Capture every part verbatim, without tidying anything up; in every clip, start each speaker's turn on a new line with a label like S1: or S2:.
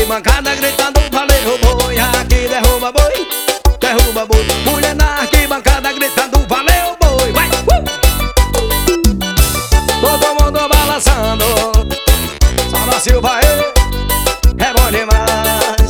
S1: arquibancada gritando valeu boi. Aqui derruba boi, derruba boi. Mulher na arquibancada gritando valeu boi. Vai! Uh! Todo mundo balançando. Sala Silva, é bom demais.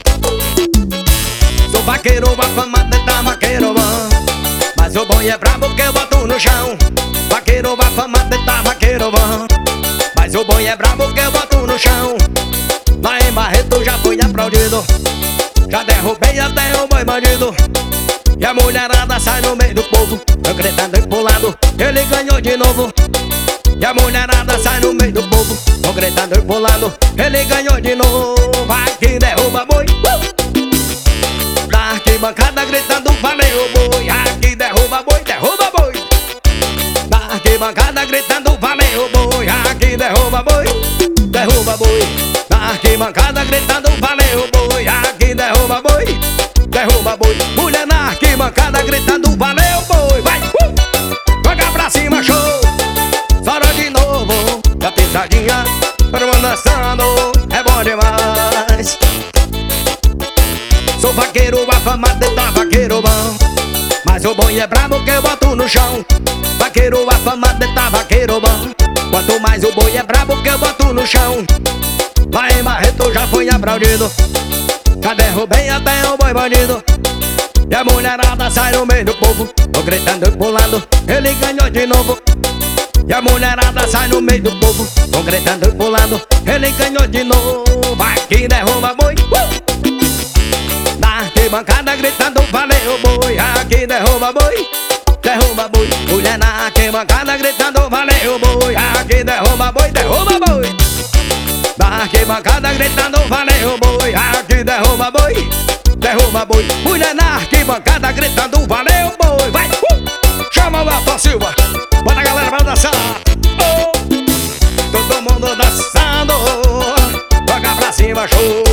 S1: Sou vaqueiro afamado, tá vaqueiro bom. Mas o boi é brabo que eu boto no chão. Vaqueiro afamado, tá vaqueiro bom. Mas o boi é brabo que eu boto no chão. Lá em Barreto já fui aplaudido. Já derrubei até o boi bandido. E a mulherada sai no meio do povo, eu gritando e pulando, ele ganhou de novo. E a mulherada sai no meio do povo, eu gritando e pulando, ele ganhou de novo. Aqui derruba boi, uh! Da arquibancada gritando valeu boi. Aqui derruba boi, derruba boi. Da arquibancada gritando valeu boi. Aqui derruba boi, derruba boi. Da arquibancada gritando valeu boi. Aqui derruba boi, derruba boi. Mulher na arquibancada gritando valeu boi. Vai, uh! Joga pra cima, show. Sora de novo, a pisadinha, todo mundo dançando, é bom demais. Sou vaqueiro afamado e tá vaqueiro bom. Mas o boi é brabo que eu boto no chão. Vaqueiro afamado e tá vaqueiro bom. Quanto mais o boi é brabo que eu boto no chão. Lá em Barreto já fui aplaudido. Já derrubei até o boi bandido. E a mulherada sai no meio do povo, tô gritando e pulando, ele ganhou de novo. E a mulherada sai no meio do povo, tô gritando e pulando, ele ganhou de novo. Aqui derruba boi, uh! Na arquibancada gritando valeu boi. Aqui derruba boi, derruba boi. Mulher na arquibancada gritando valeu boi. Aqui derruba boi, derruba boi. Da arquibancada gritando valeu boi. Aqui derruba boi, derruba boi. Mulher na arquibancada gritando valeu boi. Vai, uh! Chama o Elton Silva, bora galera, vamos dançar. Oh! Todo mundo dançando, joga pra cima, show.